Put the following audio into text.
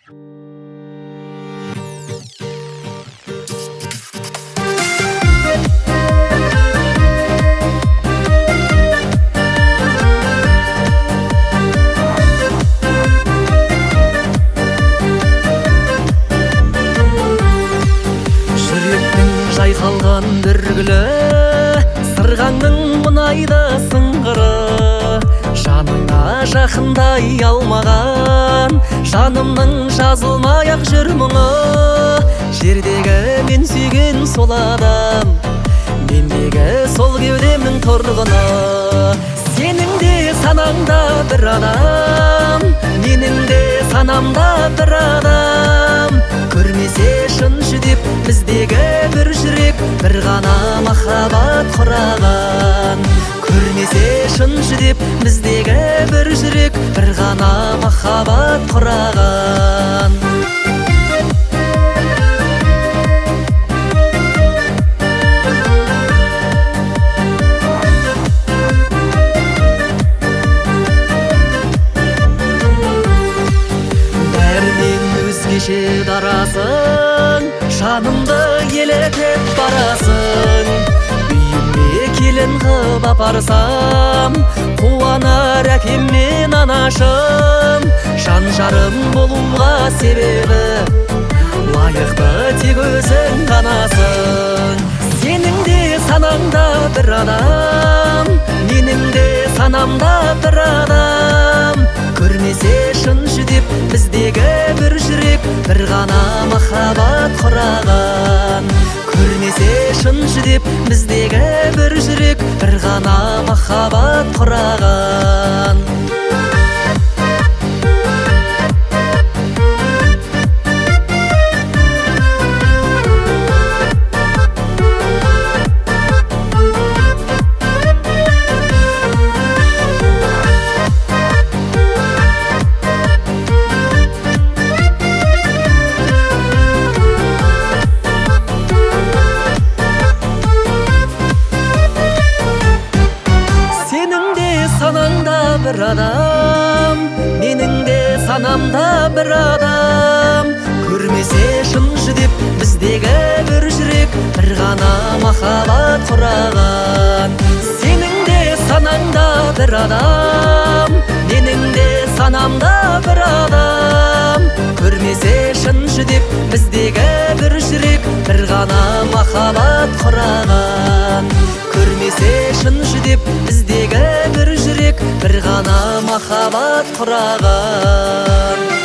Жайқалған бір гүлі, сырғаңның мұнайды сыңғыры, жаныңа жақындай алмаған жанымның жазылмай ақ жүр мұңы. Жердегі мен сүйген сол адам, мендегі сол кеудемнің тұрғыны. Сенің де санаңда бір адам, менің де санамда бір адам. Көрмесе шын жүдеп біздегі бір жүрек, бір ғана махаббат құраған. Көрмесе шын жүдеп біздегі бір жүрек, бір ғана махаббат құраған. Өзгеше дарасың, жанымды елетіп барасың. Үйіме келін қып апарсам, қуанар әкем мен анашым. Жан жарым болуға себебі, лайықты тек өзің ғанасың. Сенің де санаңда бір адам, менің де санамда бір адам. Көрмесе шын жүдеп біздегі бір жүрек, бір ғана махаббат құраған. Көрмесе шын жүдеп біздегі бір жүрек, бір ғана махаббат құраған. Бір адам, менің де санамда бір адам. Көрмесе шын жүдеп біздегі бір жүрек, бір ғана махаббат құраған. Сенің де санаңда бір адам, менің де санамда бір адам. Көрмесе шын жүдеп біздегі бір жүрек, бір ғана махаббат құраған. Көрмесе шын жүдеп біздегі бір жүрек, бір ғана махаббат құраған.